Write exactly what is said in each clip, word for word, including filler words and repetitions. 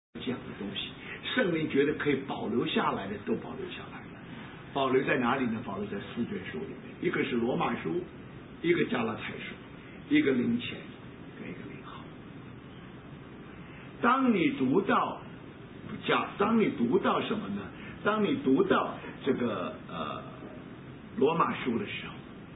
讲的东西，圣灵觉得可以保留下来的都保留下来了。保留在哪里呢？保留在四卷书里面，一个是罗马书，一个加拉太书，一个灵前跟一个灵后。当你读到讲，当你读到什么呢？当你读到这个呃罗马书的时候，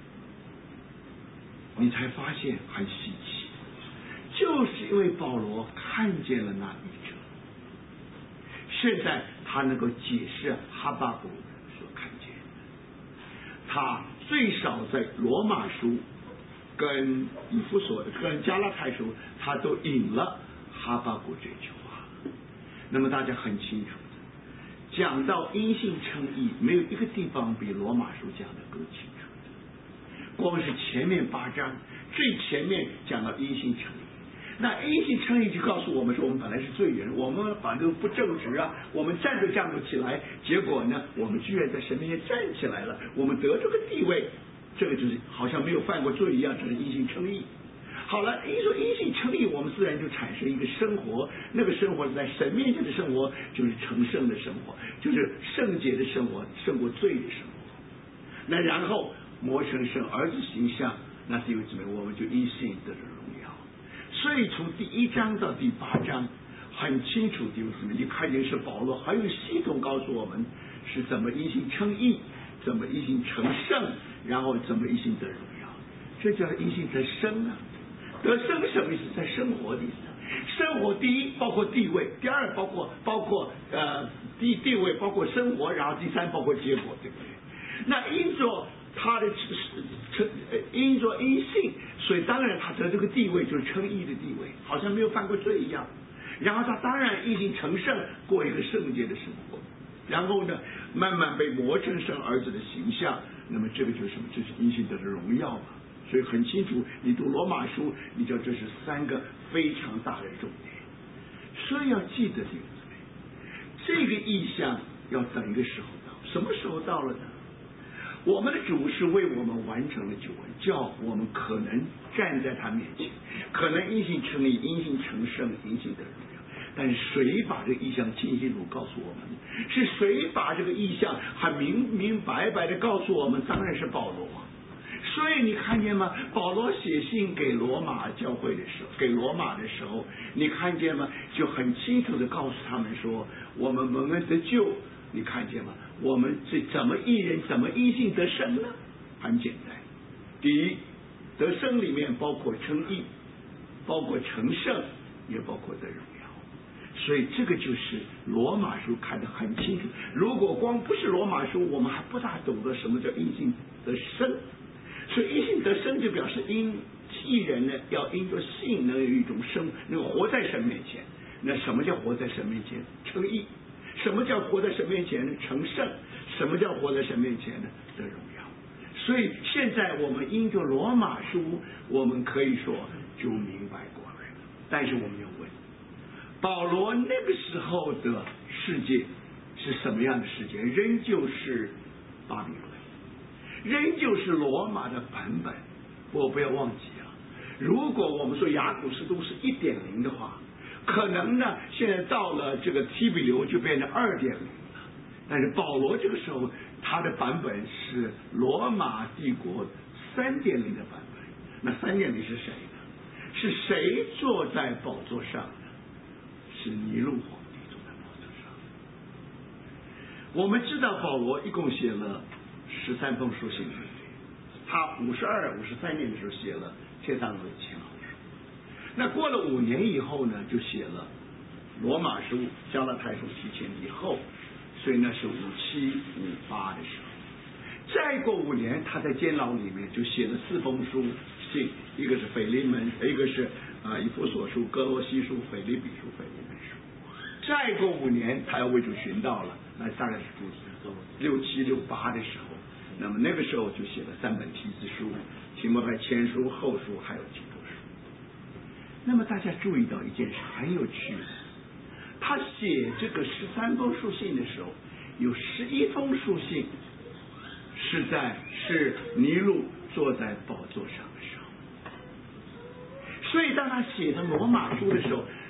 你才发现很稀奇，就是因为保罗看见了那一者，现在他能够解释哈巴谷所看见的。他最少在罗马书跟以弗所跟加拉太书，他都引了哈巴谷这句话。那么大家很清楚的，讲到因信称义，没有一个地方比罗马书讲的更清楚的。光是前面八章最前面讲到因信称义，那因信称义就告诉我们说，我们本来是罪人，我们反正不正直啊，我们站都站不起来，结果呢，我们居然在神面前站起来了，我们得这个地位，这个就是好像没有犯过罪一样，这是因信称义。好了，一说因信称义，我们自然就产生一个生活，那个生活是在神面前的生活，就是成圣的生活，就是圣洁的生活，胜过罪的生活。那然后磨成神儿子形象，那弟兄姊妹，我们就因信得了荣耀。所以从第一章到第八章，很清楚弟兄姊妹，你看见是保罗很有系统告诉我们是怎么因信称义，怎么因信成圣，然后怎么因信得荣耀。这叫因信得生啊。得生什么意思？在生活的意思。生活第一包括地位，第二包括包括呃第地位包括生活，然后第三包括结果，对不对？那因着他的称，因着因信，所以当然他得这个地位就是称义的地位，好像没有犯过罪一样。然后他当然因信成圣，过一个圣洁的生活。然后呢，慢慢被磨成神儿子的形象。那么这个就是什么？这是因信得的荣耀嘛。所以很清楚，你读罗马书，你知道这是三个非常大的重点。所以要记得弟兄姊妹，这个意象要等一个时候到，什么时候到了呢？我们的主是为我们完成了救恩，叫我们可能站在他面前，可能因信称义，因信成圣，因信得荣耀。但是谁把这个意象清晰地告诉我们？是谁把这个意象很明明白白的告诉我们？当然是保罗。所以你看见吗？保罗写信给罗马教会的时候，给罗马的时候，你看见吗？就很清楚的告诉他们说，我们蒙恩得救，你看见吗？我们这怎么一人怎么因信得生呢？很简单，第一，得生里面包括称义，包括成圣，也包括得荣耀。所以这个就是罗马书看得很清楚。如果光不是罗马书，我们还不大懂得什么叫因信得生。所以因信得生就表示因义人呢，要因着信能有一种生，能够活在神面前。那什么叫活在神面前？称义。什么叫活在神面前呢？成圣。什么叫活在神面前呢？得荣耀。所以现在我们因着罗马书，我们可以说就明白过来了。但是我们要问，保罗那个时候的世界是什么样的世界？仍旧是巴比伦，仍旧是罗马的版本。我不要忘记啊，如果我们说雅古斯都是 一点零 的话，可能呢现在到了这个提比留就变成 二点零 了。但是保罗这个时候他的版本是罗马帝国 三点零 的版本。那 三点零 是谁呢？是谁坐在宝座上呢？是尼禄皇帝坐在宝座上。我们知道保罗一共写了十三封书信，他五十二、五十三年的时候写了帖撒罗尼迦前后书。那过了五年以后呢，就写了罗马书、加拉太书提前以后，所以那是五七五八的时候。再过五年，他在监牢里面就写了四封书信，一个是腓利门，一个是啊以弗所书、哥罗西书、腓立比书、腓利门书。再过五年，他要为主寻道了，那大概是六七六八的时候。那么那个时候就写了三本提字书，提摩太前书、后书，还有提多书。那么大家注意到一件事很有趣的，他写这个十三封书信的时候，有十一封书信是在是尼禄坐在宝座上的时候。所以当他写的罗马书的时候，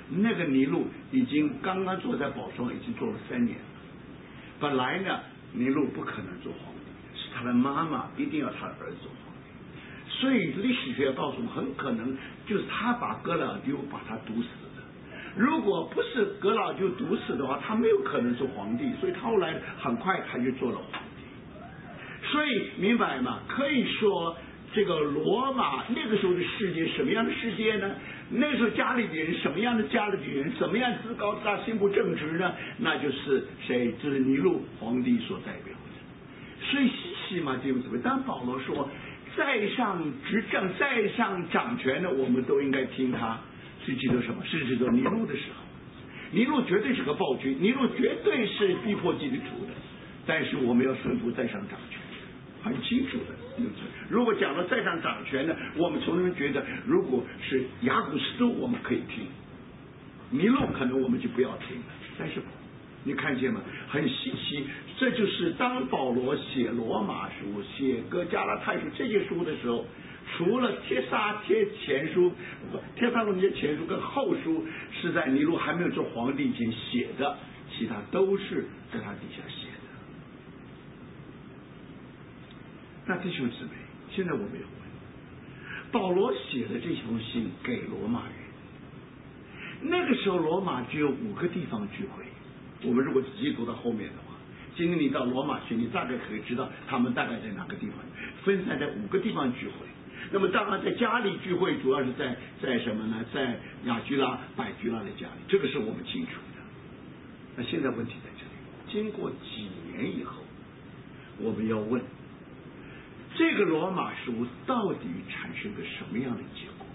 那个尼禄已经刚刚坐在宝座上，已经做了三年了。本来呢，尼禄不可能做皇帝，是他的妈妈一定要他的儿子做皇帝。所以历史学告诉我们，很可能就是他把哥老丢把他毒死的。如果不是哥老丢毒死的话，他没有可能做皇帝。所以他后来很快他就做了皇帝。所以明白吗？可以说这个罗马那个时候的世界什么样的世界呢？那个时候家里的人什么样的家里的人，什么样自高自大心不正直呢？那就是谁？就是尼禄皇帝所代表的。所以西西嘛，弟兄姊妹，当保罗说在上执政、在上掌权的，我们都应该听他，是指的什么？是指的尼禄的时候。尼禄绝对是个暴君，尼禄绝对是逼迫基督徒的，但是我们要顺服在上掌权。很清楚的，如果讲到在上掌权呢，我们从中觉得，如果是雅古斯都，我们可以听；尼禄可能我们就不要听了。但是你看见吗？很稀奇，这就是当保罗写罗马书、写哥加拉太书这些书的时候，除了帖撒帖前书、帖撒罗尼迦前书跟后书是在尼禄还没有做皇帝以前写的，其他都是在他底下写的。那弟兄姊妹，现在我们要问，保罗写的这封信给罗马人，那个时候罗马只有五个地方聚会。我们如果仔细读到后面的话，今天你到罗马去，你大概可以知道他们大概在哪个地方，分散在五个地方聚会。那么当然在家里聚会，主要是在在什么呢？在雅居拉、百居拉的家里，这个是我们清楚的。那现在问题在这里，经过几年以后，我们要问，这个罗马书到底产生个什么样的结果？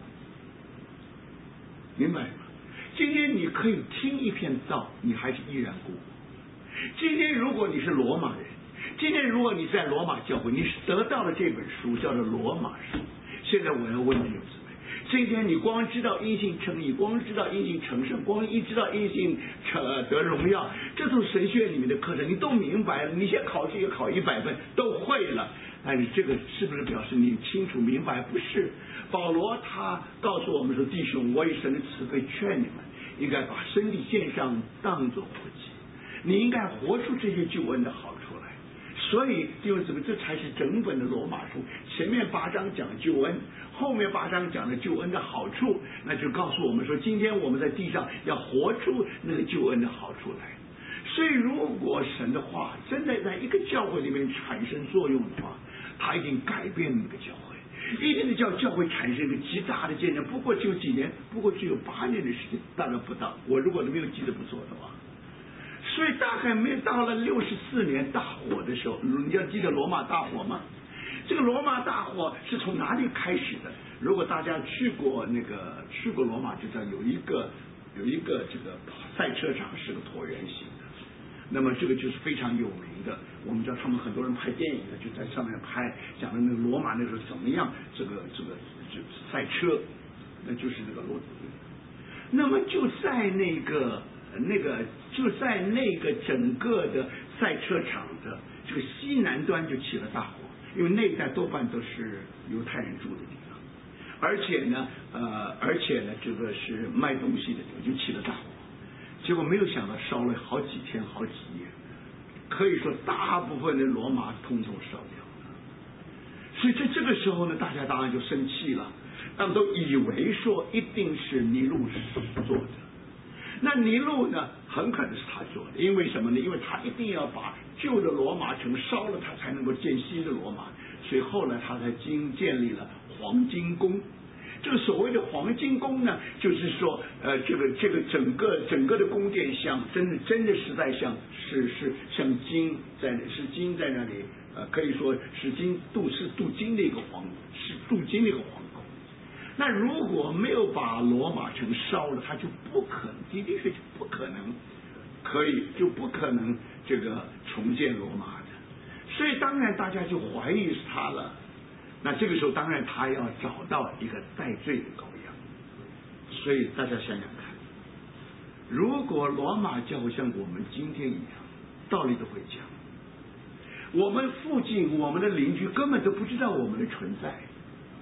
明白吗？今天你可以听一片道，你还是依然故我。今天如果你是罗马人，今天如果你在罗马教会，你是得到了这本书，叫做罗马书。现在我要问弟兄姊妹，今天你光知道因信称义，光知道因信成圣，光一知道因信呃得荣耀，这种神学里面的课程你都明白了，你先考试也考一百分，都会了。但是这个是不是表示你清楚明白？不是。保罗他告诉我们说，弟兄，我以神的慈悲劝你们，应该把身体献上，当作活祭。你应该活出这些救恩的好处来。所以弟兄姊妹，这才是整本的罗马书。前面八章讲救恩，后面八章讲的救恩的好处，那就告诉我们说，今天我们在地上要活出那个救恩的好处来。所以如果神的话真的在一个教会里面产生作用的话，他已经改变那个教会，一定的叫教会产生一个极大的见证。不过只有几年，不过只有八年的时间，大概不到。我如果没有记得不错的话，所以大概没到了六十四年大火的时候，你要记得罗马大火吗？这个罗马大火是从哪里开始的？如果大家去过那个去过罗马，就知道有一个有一个这个赛车场是个椭圆形的。那么这个就是非常有名的，我们知道他们很多人拍电影呢，就在上面拍，讲的那个罗马那时候怎么样，这个这个这赛车，那就是那个罗。那么就在那个那个就在那个整个的赛车场的这个西南端就起了大火，因为那一带多半都是犹太人住的地方，而且呢呃而且呢这个是卖东西的地方，就起了大火。结果没有想到烧了好几天好几夜，可以说大部分的罗马通通烧掉了。所以在这个时候呢，大家当然就生气了，他们都以为说一定是尼禄做的。那尼禄呢，很可能是他做的，因为什么呢？因为他一定要把旧的罗马城烧了，他才能够建新的罗马。所以后来他才经建立了黄金宫。这个所谓的黄金宫呢，就是说，呃，这个这个整个整个的宫殿像真的真的实在像是是像金在是金在那里，呃，可以说是金镀是镀金的一个皇是镀金的一个皇宫。那如果没有把罗马城烧了，他就不可能，的的确确不可能可以就不可能这个重建罗马的。所以当然大家就怀疑是他了。那这个时候当然他要找到一个代罪的羔羊，所以大家想想看，如果罗马教会像我们今天一样，道理都会讲，我们附近我们的邻居根本都不知道我们的存在，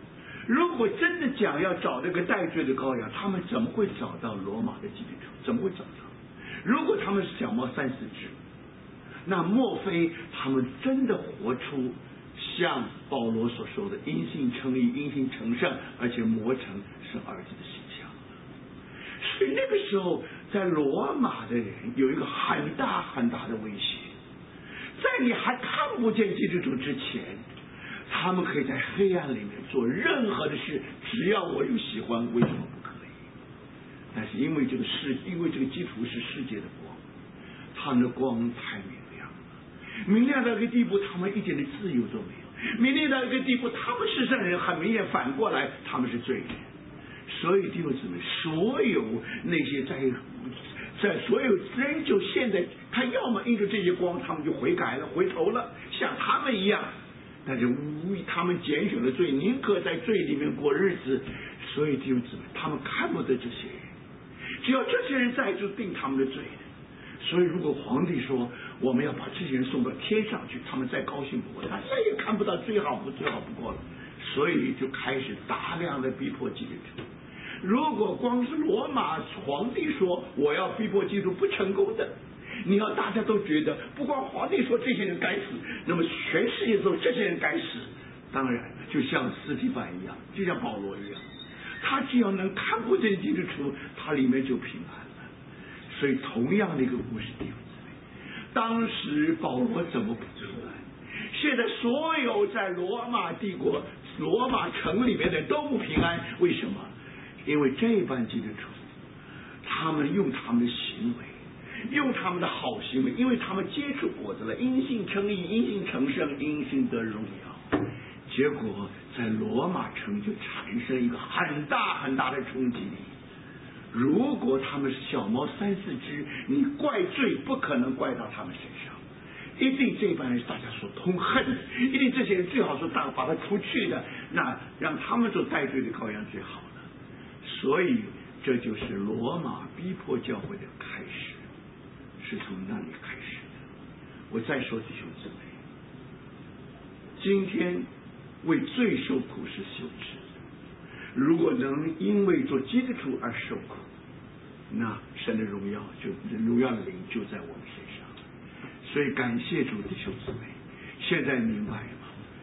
如果真的讲要找那个代罪的羔羊，他们怎么会找到罗马的基督徒？怎么会找到？如果他们是小猫三四只，那莫非他们真的活出像保罗所说的因信称义、因信成圣，而且磨成神儿子的形象？所以那个时候，在罗马的人有一个很大很大的威胁，在你还看不见基督徒之前，他们可以在黑暗里面做任何的事，只要我有喜欢，为什么不可以？但是因为这个世，因为这个基督是世界的光，他们的光太明亮了，明亮到一个地步，他们一点的自由都没有；明亮到一个地步，他们是圣人，很明显反过来他们是罪人。所以弟兄姊妹，所有那些在在所有人，就现在他要么因着这些光，他们就悔改了、回头了，像他们一样。但是无意他们拣选了罪，宁可在罪里面过日子。所以弟兄姊妹，他们看不得这些人，只要这些人在，就定他们的罪。所以如果皇帝说我们要把这些人送到天上去，他们再高兴不过，他再也看不到最好不最好不过了。所以就开始大量的逼迫基督徒。如果光是罗马皇帝说我要逼迫基督不成功的，你要大家都觉得不光皇帝说这些人该死，那么全世界都这些人该死。当然就像司提反一样，就像保罗一样，他只要能看不见基督徒，他里面就平安了。所以同样的一个故事，弟兄姊妹，当时保罗怎么不平安？现在所有在罗马帝国罗马城里面的都不平安，为什么？因为这班基督徒，他们用他们的行为，用他们的好行为，因为他们结出果子了，因信称义，因信成圣，因信得荣耀。结果在罗马城就产生一个很大很大的冲击力。如果他们是小猫三四只，你怪罪不可能怪到他们身上，一定这班人是大家所痛恨的，一定这些人最好是大把他除去的，那让他们做代罪的羔羊最好了。所以这就是罗马逼迫教会的开始，是从那里开始的。我再说弟兄姊妹，今天为罪受苦是羞耻的，如果能因为做基督徒而受苦，那神的荣耀就荣耀的灵就在我们身上。所以感谢主弟兄姊妹，现在明白吗？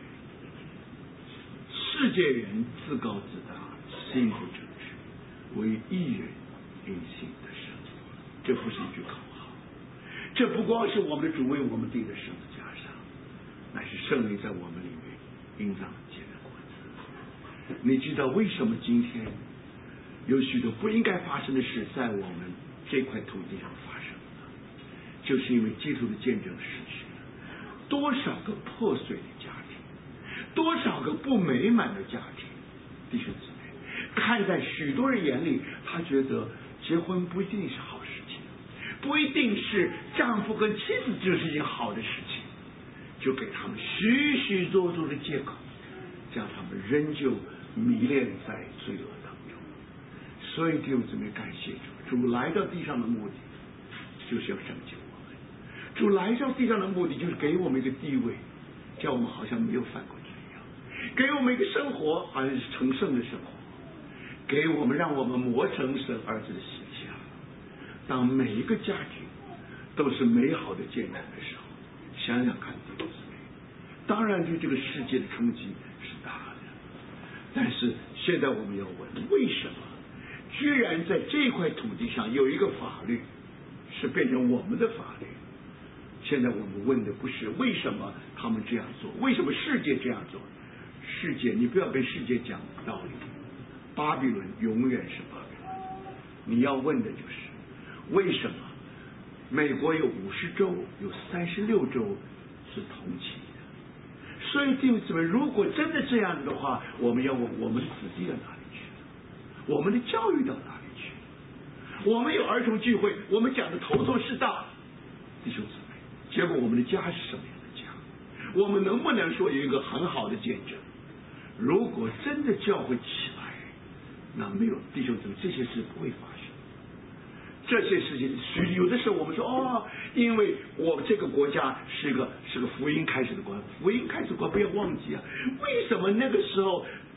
世界人自高自大，心不正直，唯一人因信得生。这不是一句口号，这不光是我们的主为我们定的十字架上，乃是圣灵在我们里面应当结的果子。你知道为什么今天有许多不应该发生的事在我们这块土地上发生呢？就是因为基督的见证失去了多少个破碎的家庭，多少个不美满的家庭。弟兄姊妹，看在许多人眼里，他觉得结婚不一定是好事情，不一定是丈夫跟妻子就是一件好的事情，就给他们许许多多的借口，将他们仍旧迷恋在罪恶当中。所以弟兄姊妹，感谢主，主来到地上的目的就是要拯救我们，主来到地上的目的就是给我们一个地位，叫我们好像没有犯过罪一样，给我们一个生活好像是成圣的生活，给我们让我们磨成神儿子的形象。当每一个家庭都是美好的见证的时候，想想看弟兄姊妹，当然对这个世界的冲击是大的。但是现在我们要问，为什么居然在这块土地上有一个法律是变成我们的法律？现在我们问的不是为什么他们这样做，为什么世界这样做？世界，你不要跟世界讲道理，巴比伦永远是巴比伦。你要问的就是为什么美国有五十州，有三十六州是同期的？所以弟兄姊妹，如果真的这样的话，我们要问我们的子弟到哪里去了？我们的教育到哪里去了？我们有儿童聚会，我们讲的头头是道，弟兄姊妹，结果我们的家是什么样的家？我们能不能说有一个很好的见证？如果真的教会起来，那没有弟兄姊妹，这些事不会发生。这些事情，有的时候我们说哦，因为我这个国家是个是个福音开始的国，福音开始的国不要忘记啊，为什么那个时候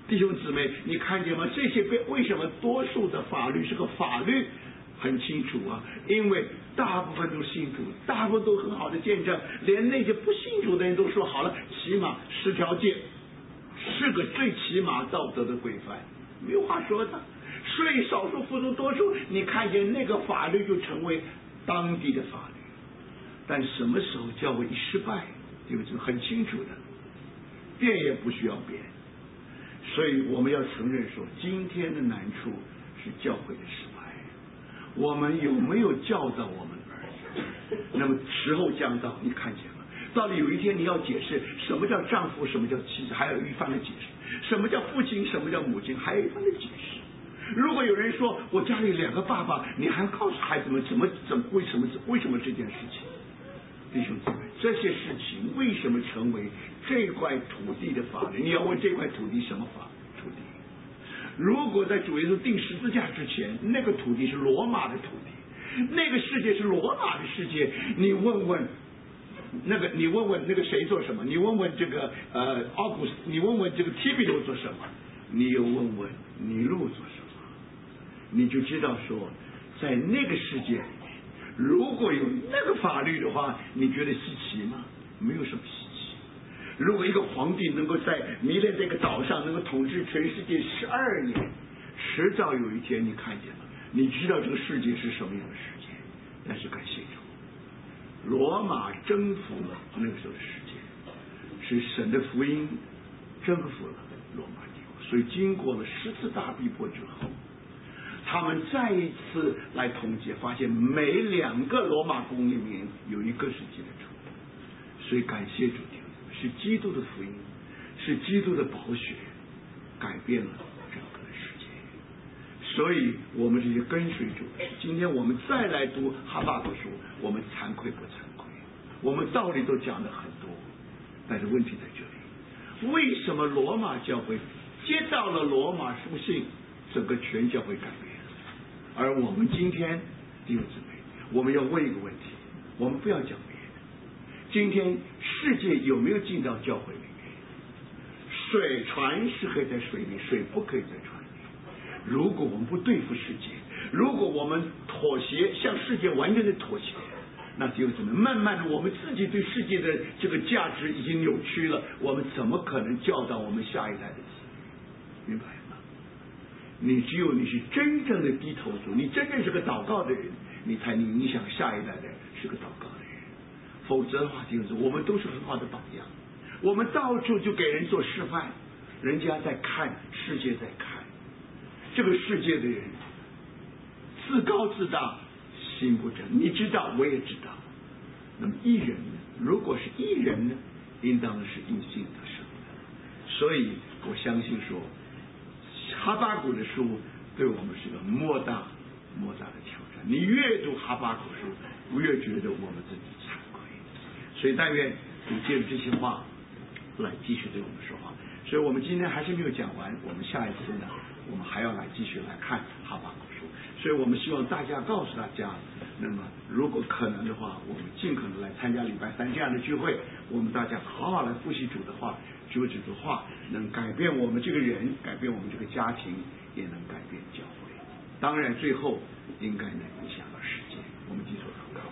弟兄姊妹，你看见吗？这些被为什么多数的法律是个法律？很清楚啊，因为大部分都信主，大部分都很好的见证，连那些不信主的人都说好了，起码十条诫是个最起码道德的规范，没有话说的。所以少数服从多数，你看见那个法律就成为当地的法律。但什么时候教会一失败，对不对？很清楚的，变也不需要变。所以我们要承认说，今天的难处是教会的失败。我们有没有教导我们的儿子？那么时候将到，你看见了，到底有一天你要解释什么叫丈夫，什么叫妻子，还有一番的解释；什么叫父亲，什么叫母亲，还有一番的解释。如果有人说我家里两个爸爸，你还告诉孩子们怎么怎么为什么为什么这件事情？弟兄姊妹，这些事情为什么成为这块土地的法律？你要问这块土地什么法土地？如果在主耶稣钉十字架之前，那个土地是罗马的土地，那个世界是罗马的世界，你问问那个，你问问那个谁做什么？你问问这个呃奥古斯，你问问这个提比留做什么？你又问问尼禄做什么？你就知道说，在那个世界里面，如果有那个法律的话，你觉得稀奇吗？没有什么稀奇。如果一个皇帝能够在弥勒这个岛上能够统治全世界十二年，迟早有一天你看见了，你知道这个世界是什么样的世界。但是感谢主，罗马征服了那个时候的世界，是神的福音征服了罗马帝国。所以经过了十次大逼迫之后，他们再一次来统计，发现每两个罗马公里面有一个是基督徒。所以感谢主，是基督的福音，是基督的宝血改变了整个的世界。所以我们这些跟随主的，今天我们再来读哈巴谷书，我们惭愧不惭愧？我们道理都讲的很多，但是问题在这里，为什么罗马教会接到了罗马书信，整个全教会改变？而我们今天弟兄姊妹，我们要问一个问题，我们不要讲别的，今天世界有没有进到教会里面？水船是可以在水里，水不可以在船里。如果我们不对付世界，如果我们妥协，向世界完全的妥协，那弟兄姊妹，慢慢的我们自己对世界的这个价值已经扭曲了，我们怎么可能教导我们下一代的子女？明白吗？你只有你是真正的低头族，你真正是个祷告的人，你才能影响下一代的是个祷告的人。否则的话，弟兄姊妹，我们都是很好的榜样，我们到处就给人做示范，人家在看，世界在看，这个世界的人自高自大，心不正。你知道，我也知道。那么义人呢？如果是义人呢，应当是因信得生的。所以我相信说，哈巴谷的书对我们是个莫大莫大的挑战。你越读哈巴谷书，我越觉得我们自己惭愧。所以但愿你借着这些话来继续对我们说话。所以我们今天还是没有讲完，我们下一次呢，我们还要来继续来看哈巴谷书。所以我们希望大家告诉大家，那么如果可能的话，我们尽可能来参加礼拜三这样的聚会，我们大家好好来复习主的话，主主的话能改变我们这个人，改变我们这个家庭，也能改变教会。当然最后应该能影响到世界。我们低头祷告。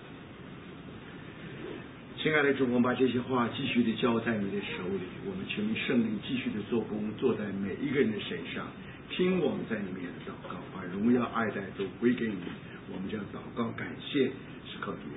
亲爱的主，我们把这些话继续的交在你的手里，我们求你圣灵继续的做工，坐在每一个人的身上，听我们在里面的祷告，把荣耀爱戴都归给你。我们将祷告感谢，是靠主